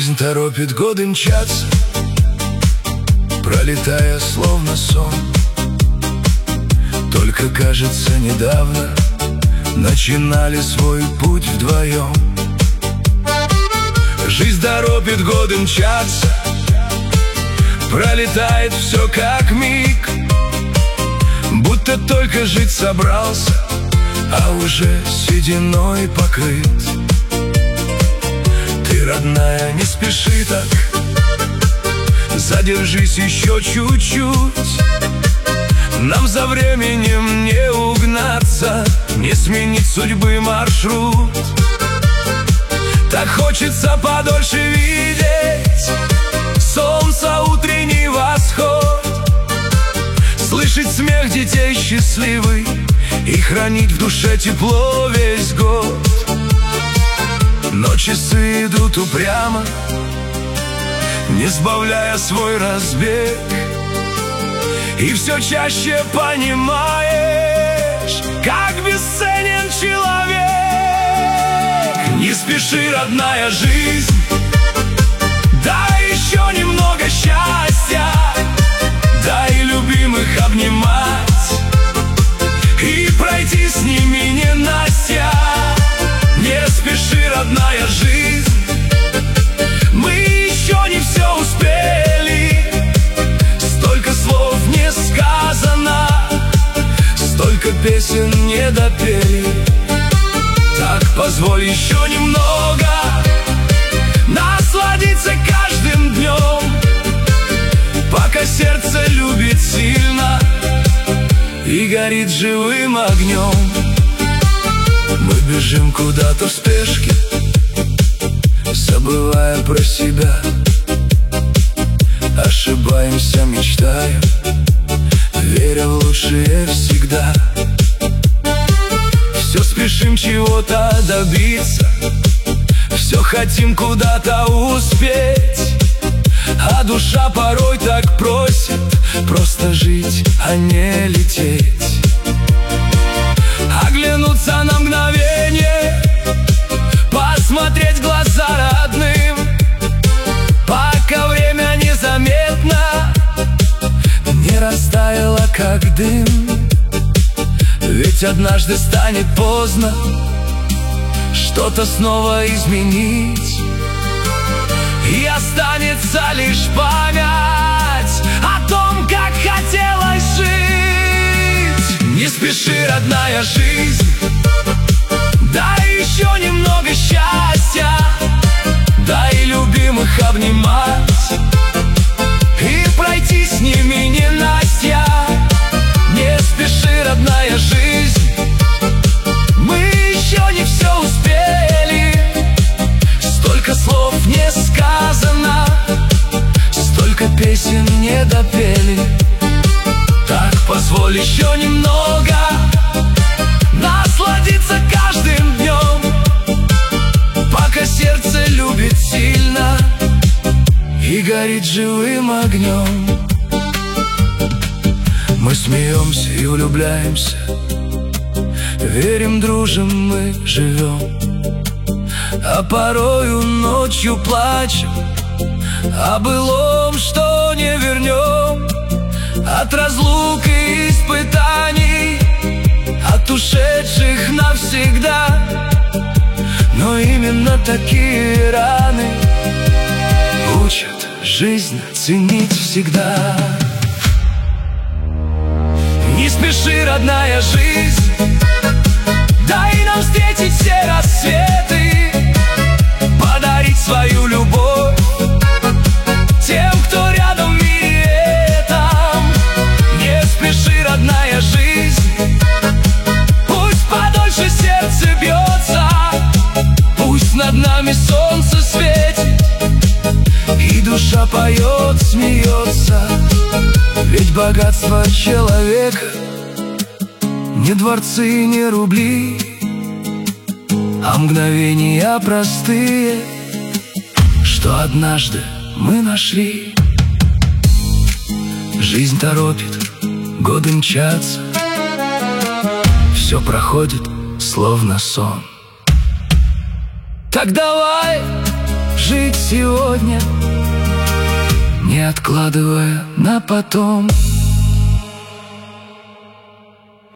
Жизнь торопит, годы мчатся, пролетая словно сон. Только, кажется, недавно начинали свой путь вдвоем. Жизнь торопит, годы мчатся, пролетает все как миг, будто только жить собрался, а уже сединой покрыт. Ты, родная, не спеши так, задержись еще чуть-чуть. Нам за временем не угнаться, не сменить судьбы маршрут. Так хочется подольше видеть солнца утренний восход, слышать смех детей счастливый и хранить в душе тепло весь год. Но часы идут упрямо, не сбавляя свой разбег, и все чаще понимаешь, как бесценен человек. Не спеши, родная, жизнь, дай еще немного счастья, дай любимых обнимать и пройти с ними ненастья. Не спеши, родная, жизнь, мы еще не все успели. Столько слов не сказано, столько песен не допели. Так позволь еще немного насладиться каждым днем, пока сердце любит сильно и горит живым огнем. Мы бежим куда-то в спешке, забывая про себя, ошибаемся, мечтая, веря в лучшее всегда. Все спешим чего-то добиться, все хотим куда-то успеть, а душа порой так просит просто жить, а не лететь. Оглянуться на мгновение, посмотреть в глаза родным, пока время незаметно не растаяло, как дым. Ведь однажды станет поздно что-то снова изменить, и останется лишь память о том, как хотелось жить. Не спеши, родная, жизнь, дай еще немного счастья, дай любимых обнимать и пройти с ними ненастья. Не спеши, родная, жизнь, мы еще не все успели. Столько слов не сказано, столько песен не допели. Так позволь еще немного насладиться каждым днем, пока сердце любит сильно и горит живым огнем. Мы смеемся и влюбляемся, верим, дружим, мы живем, а порою ночью плачем о былом, что не вернем. От разлук и испытаний, от ушедших навсегда. Но именно такие раны учат жизнь ценить всегда. Не спеши, родная, жизнь, дай нам встретить все рассветы, подарить свою любовь тем, кто рядом в мире этом. Не спеши, родная, жизнь, пусть подольше сердце бьется, пусть над нами солнце светит и душа поет, смеется. Ведь богатство человека не дворцы, не рубли, а мгновения простые, что однажды мы нашли. Жизнь торопит, годы мчатся, все проходит, словно сон. Так давай жить сегодня, не откладывая на потом.